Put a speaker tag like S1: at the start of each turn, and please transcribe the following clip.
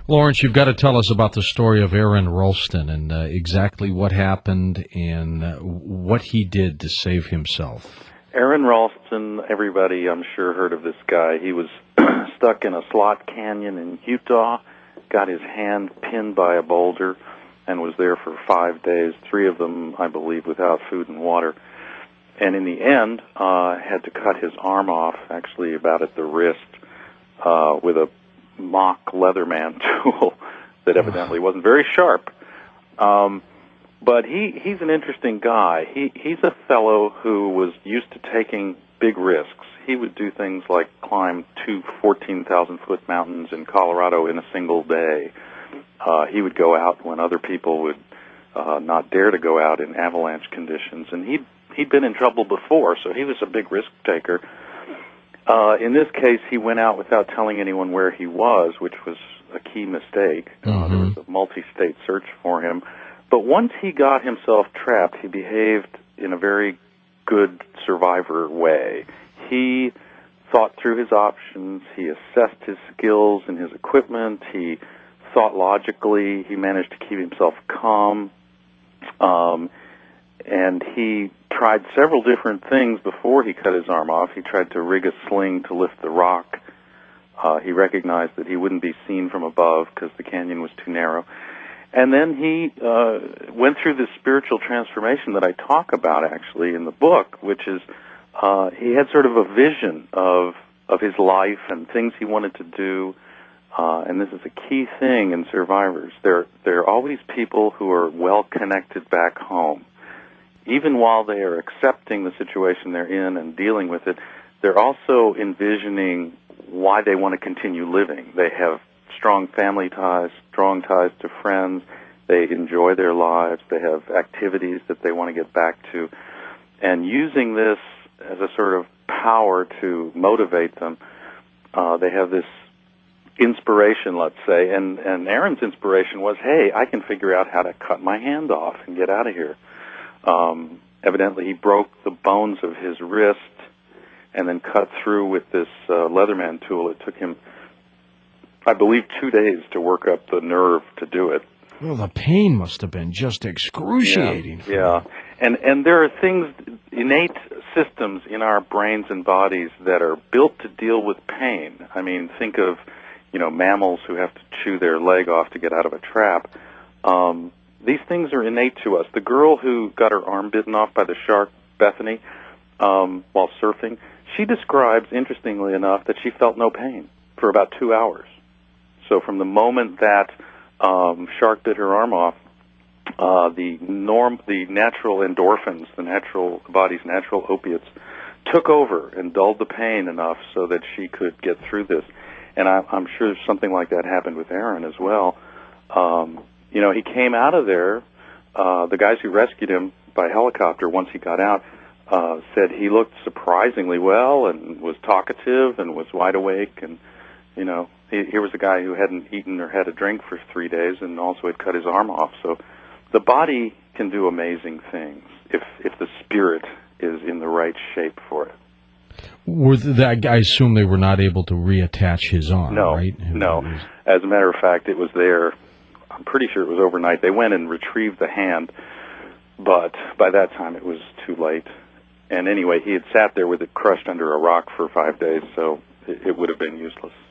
S1: Lawrence, you've got to tell us about the story of Aaron Ralston and exactly what happened and what he did to save himself.
S2: Aaron Ralston, everybody I'm sure heard of this guy. He was stuck in a slot canyon in Utah, got his hand pinned by a boulder, and was there for 5 days, 3 of them, I believe, without food and water. And in the end, had to cut his arm off, actually about at the wrist, with a mock Leatherman tool that evidently wasn't very sharp. But he's an interesting guy. He's a fellow who was used to taking big risks. He would do things like climb 2 14,000-foot mountains in Colorado in a single day. He would go out when other people would not dare to go out in avalanche conditions. And he'd been in trouble before, so he was a big risk taker. In this case, he went out without telling anyone where he was, which was a key mistake. There was a multi-state search for him. But once he got himself trapped, he behaved in a very good survivor way. He thought through his options. He assessed his skills and his equipment. He thought logically. He managed to keep himself calm. And he tried several different things before he cut his arm off. He tried to rig a sling to lift the rock. He recognized that he wouldn't be seen from above because the canyon was too narrow. And then he went through this spiritual transformation that I talk about, actually, in the book, which is he had sort of a vision of his life and things he wanted to do. And this is a key thing in survivors. There are always people who are well-connected back home. Even while they are accepting the situation they're in and dealing with it, they're also envisioning why they want to continue living. They have strong family ties, strong ties to friends. They enjoy their lives. They have activities that they want to get back to. And using this as a sort of power to motivate them, they have this inspiration, let's say. And Aaron's inspiration was, hey, I can figure out how to cut my hand off and get out of here. Evidently, he broke the bones of his wrist and then cut through with this Leatherman tool. It took him, I believe, 2 days to work up the nerve to do it.
S1: Well, the pain must have been just excruciating.
S2: Yeah. And there are things, innate systems in our brains and bodies that are built to deal with pain. I mean, think of, mammals who have to chew their leg off to get out of a trap. These things are innate to us. The girl who got her arm bitten off by the shark, Bethany, while surfing, she describes, interestingly enough, that she felt no pain for about 2 hours. So from the moment that shark bit her arm off, the natural endorphins, the body's natural opiates, took over and dulled the pain enough so that she could get through this. And I'm sure something like that happened with Aaron as well. He came out of there. The guys who rescued him by helicopter, once he got out, said he looked surprisingly well and was talkative and was wide awake. And, here was a guy who hadn't eaten or had a drink for 3 days and also had cut his arm off. So the body can do amazing things if the spirit is in the right shape for it.
S1: I assume they were not able to reattach his arm, right?
S2: No. As a matter of fact, it was there. I'm pretty sure it was overnight. They went and retrieved the hand, but by that time it was too late. And anyway, he had sat there with it crushed under a rock for 5 days, so it would have been useless.